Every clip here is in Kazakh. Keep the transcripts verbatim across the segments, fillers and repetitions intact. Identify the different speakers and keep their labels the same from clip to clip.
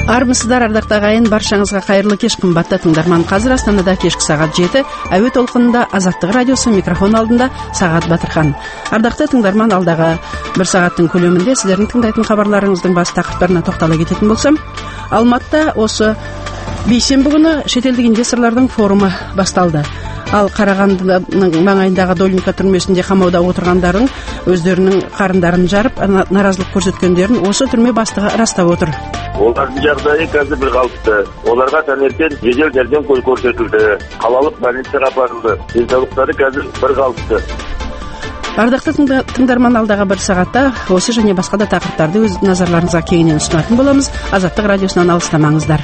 Speaker 1: Армысыздар, ардактуу агайын, баршаңызга кайырлуу кеш. Кымбатты тыңдарман, казыр Астанада кечки сагат жети, Әуе толкунунда Азаттык радиосу, микрофон алдында Сагат Батырхан. Ардактуу тыңдарман, алдагы бир сагаттын көлөмүндө силердин тыңдайтын кабарларыңыздын баш тақырыптарына токтоло кететін болсом, Алматыда осы бейсенбі күнү шетелдик инвесторлордун форуму башталды. Ал Карагандынын маңайындагы Долинка түрмөсүндө камауда отургандардын өздөрүнүн карындарын жарып, наразылык көрсөткөндөрүн осы түрмө баштыгы ырастап отур.
Speaker 2: Олардын жагдайы қазір бір қалыпты. Оларға таңертең жедел жәрдем көрсөтүлдү. Қалалық больницага апарылды. Денсаулыктары қазір бір қалыпты.
Speaker 1: Ардактуу тыңдарман, алдагы бир сагатта осы және басқа да тақырыптарды өз назарларыңызга кеңинен сунатын боламыз. Азаттык радиосунан алыстамаңыздар.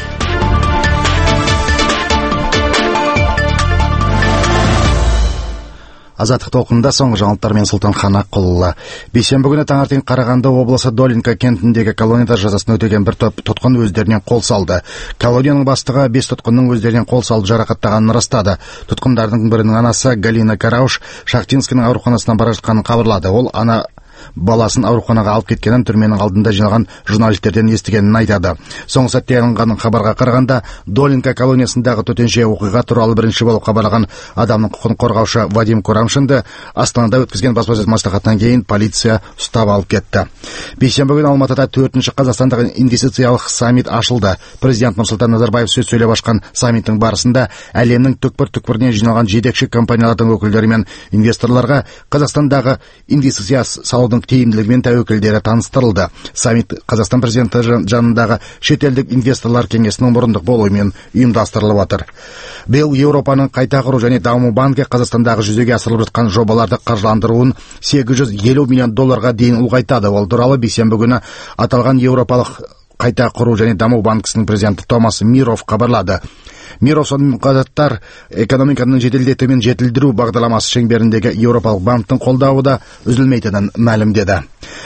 Speaker 3: Азаттык толкунунда соңғы жаңалыктар менен Султанхан Аккулова. Бейсенбі күнү таңертең Караганды облысы Долинка кентиндеги колонияда жазасын өтөгөн бир топ туткун өздөрүнөн кол салды. Колониянын баштыгы беш туткундун өздөрүнөн кол салып жаракаттаганын ырастады. Туткундардын биринин анасы Галина Карауш Шахтинскийдин ооруканасына бара жатканын кабарлады. Ол ана баласын ооруканага алып кеткенин түрменин алдында жиналган журналисттерден эстигенин айтады. Соңку сәтте алынган кабарга караганда, Долинка колониясындагы төтенчө окуйга тууралуу биринчи болуп кабарлаган адамдын укугун коргоочу Вадим Курамшинди Астанада өткөзгөн баспасөз маслихатынан кийин полиция уктап алып кетти. Бейсенбі күнү Алматыда төртүнчү Казакстандагы инвестициялык саммит ачылды. Президент Нурсултан Назарбаев сөз сүйлөп ачкан саммиттин барысында әлемдин түкпүр-түкпүрүнөн жиналган жетекчи компаниялардын өкүлдөрү менен инвесторлорго Казакстандагы инвестиция салуудун тиімділігі мен тәуекелдері таныстырылды. Саммит Қазақстан президенті жанындагы шетелдик инвесторлар кеңесинин мурундук болууменен уюмдастырылып атыр. Быйыл Европанын кайта куруу жана дамуу банки Казакстандагы жүзөгө асырылып жаткан жобаларды каржыландырууну сегиз жүз элүү миллион долларга дейин улгайтады. Ол тууралуу бейсенбі күнү аталган Европалык кайта куруу жана дамуу банкисинин президенти Томас Миров кабарлады. Миров сонун кадаттар экономиканын жеделдетүү менен жетилдирүү багдарламасы чеңбериндеги Европалык банктын колдообу да үзүлмөйтүнүн маалымдады.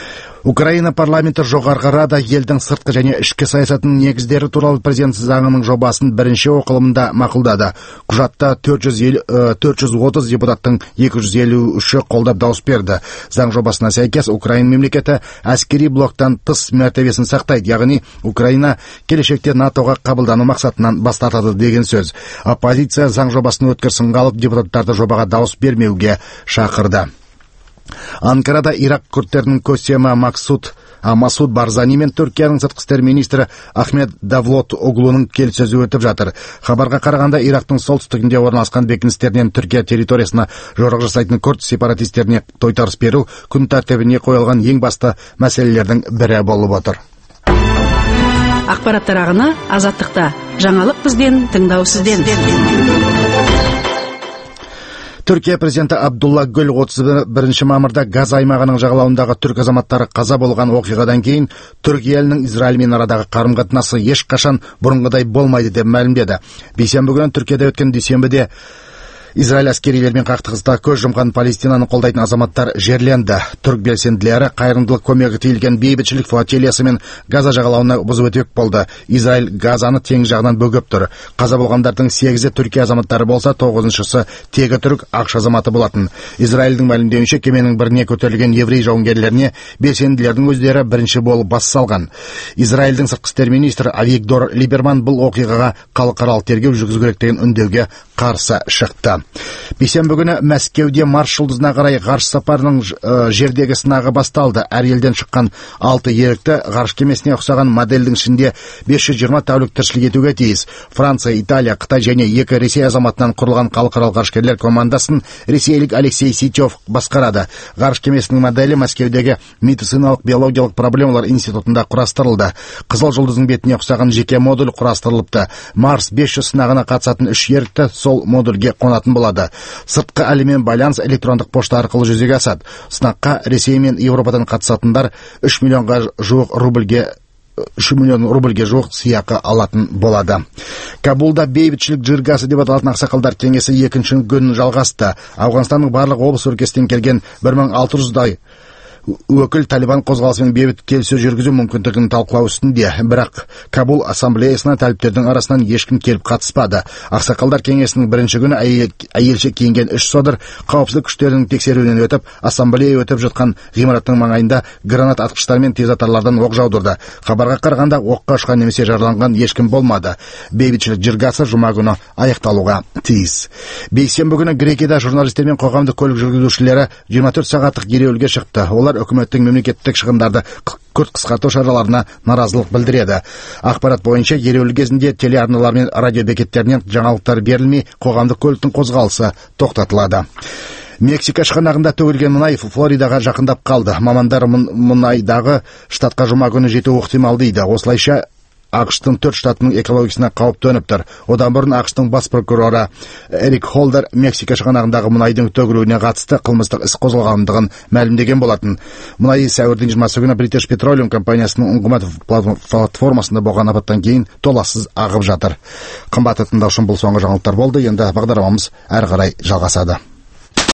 Speaker 3: Украина парламенти жогорку рада элдин сырткы жана ички саясатынын негиздери тууралуу президент заңынын жобасын биринчи окулумда макулдады. Кужатта төрт жүз отуз депутаттын эки жүз элүү үшү колдоп дауыс берди. Заң жобасына сайкес Украина мемлекети аскери блоктон тыс мертебесин сактайт, ягни Украина келечекте НАТОга кабылдануу максатынан бас тартады деген сөз. Оппозиция заң жобасын өткөрсүн калып депутаттарды жобага дауыс бермеуге шакырды. Анкарада Ирак күрдтеринин көсемі Максуд Масуд Барзани мен Түркиянын сырткы иштер министри Ахмед Давлот Оглунун келиссөзү өтүп жатыр. Хабарга караганда, Ирактын солтүстүгүндө орналашкан бекинистеринен Түркия территориясына жорок жасайтын күрд сепаратисттерине тойтарыс берүү күн тартибине коюлган эң басты маселелердин бири болуп отур.
Speaker 1: Акпараттар агыны Азаттыкта. Жаңалык бизден, тыңдоо сизден.
Speaker 3: Түркия президенти Абдулла Гүл отуз биринчи мамырда Газа аймагынын жагалауындагы түрк азаматтары каза болгон окуядан кийин Түркия элинин Израиль менен арадагы карым-катнасы эч качан бурунгудай болмайды деп маалымдады. Бейсенбі күнү Түркияда өткөн дүйсенбиде Израиль аскерилеринин кактыгысында көз жумкан Палестинаны колдойтун азаматтар жерленди. Түрк белсендилери кайрымдуулук көмөгү тийилген бейбитчилик флотилиясы менен Газа жагалауына бузуп өтүп болду. Израиль Газаны тең жагынан бөгөптүр. Каза болгондордун сегизи Түркия азаматтары болсо, тогузунчусу теги түрк акш азаматы болатын. Израилдин маалымдөөчө, кеменин бирине көтөрүлгөн еврей жауынгерлерине белсендилердин өздөрү биринчи болуп бас салган. Израилдин сырткы иштер министри Авигдор Либерман бул окуяга калкаралык тергөө жүргүзүү керек деген үндөөгө каршы чыкты. Бейсенбі күнү Мәскеуде Марс жулдузуна карай гарыш сапарынын жердеги сынагы башталды. Ар элден чыккан алты эрикти гарыш кемесине окшогон модельдин ичинде беш жүз жыйырма тәулүк тирчилик этүүгө тийиз. Франция, Италия, Кытай жана эки Ресей азаматынан курулган калкаралык гарышкерлер командасын ресейлик Алексей Сичев башкарады. Гарыш кемесинин модели Мәскеудеги медициналык биологиялык проблемалар институтунда курастырылды. Кызыл жулдуздун бетине окшогон жеке модуль курастырылыпты. Марс беш жүз сынагына катышатын үч эрикти сол модульге конатын болады. Сырткы али менен байланыс электрондук почта аркылуу жүзөгө асат. Сынакка Ресей менен Европадан катышатындар үч миллионго жуук рубльге үч миллион рубльге жуук сыйакы алатын болады. Кабулда бейбитчилик жыргасы деп аталатын аксакалдар кеңеси экинчи күнү жалгасты. Афганстандын барлык облус өлкесинен келген бир миң алты жүздөй өкіл Талибан қозғалысымен бейбіт келіссөз жүргізу мүмкіндігін талқылау үстінде, бірақ Кабул ассамблеясына таліптердің арасынан ешкім келіп қатыспады. Ақсақалдар кеңесінің бірінші күні әйелше киінген үш содыр қауіпсіздік күштерінің тексеруінен өтіп, ассамблея өтіп жатқан ғимараттың маңайында гранат атқыштар мен тезатарлардан оқ жаудырды. Хабарға қарағанда оққа ұшқан немесе жараланған ешкім болмады. Бейбітшілік жырғасы жұма күні аяқталуға тиіс. Бейсенбі күні Грекияда журналистер мен қоғамдық көлік жүргізушілері жиырма төрт сағаттық ереуілге шықты. Олар үкіметтің мемлекеттік шығындарды күрт қысқарту шараларына наразылық білдіреді. Ақпарат бойынша ереуіл кезінде телеарналар мен радио бекеттерінен жаңалықтар берілмей, қоғамдық көліктің қозғалысы тоқтатылады. Мексика шығанағында төгілген мұнай Флоридаға жақындап қалды. Мамандар мұнайдағы штатқа жұма күні жетуі ықтимал дейді. Осылайша ақш-тың төрт штатының экологиясына қауіп төніп тұр. Одан бұрын ақш-тың бас прокуроры Эрик Холдер Мексика шығанағындағы мұнайдың төгілуіне қатысты қылмыстық іс қозғалғандығын мәлімдеген болатын. Мұнай сәуірдің жиырмасы күні British Petroleum компаниясының ұңғыма платформасында болған апаттан кейін толассыз ағып жатыр. Қымбатты тыңдаушым, бұл соңғы жаңалықтар болды. Енді бағдарламамыз әрі қарай жалғасады.